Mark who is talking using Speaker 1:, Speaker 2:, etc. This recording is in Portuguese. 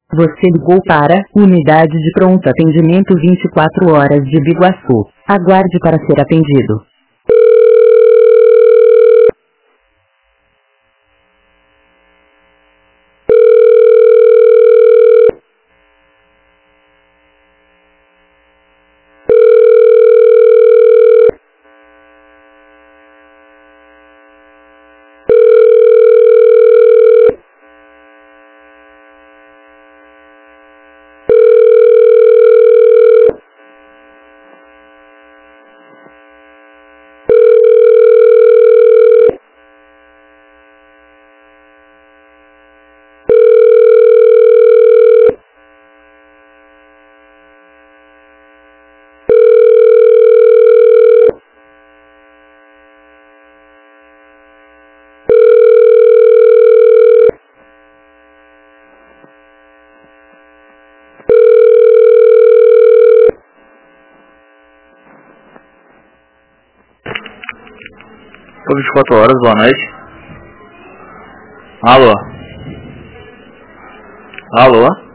Speaker 1: Você ligou para Unidade de Pronto Atendimento 24 horas de Biguaçu. Aguarde para ser atendido.
Speaker 2: Por 24 horas, boa noite. Alô? Alô?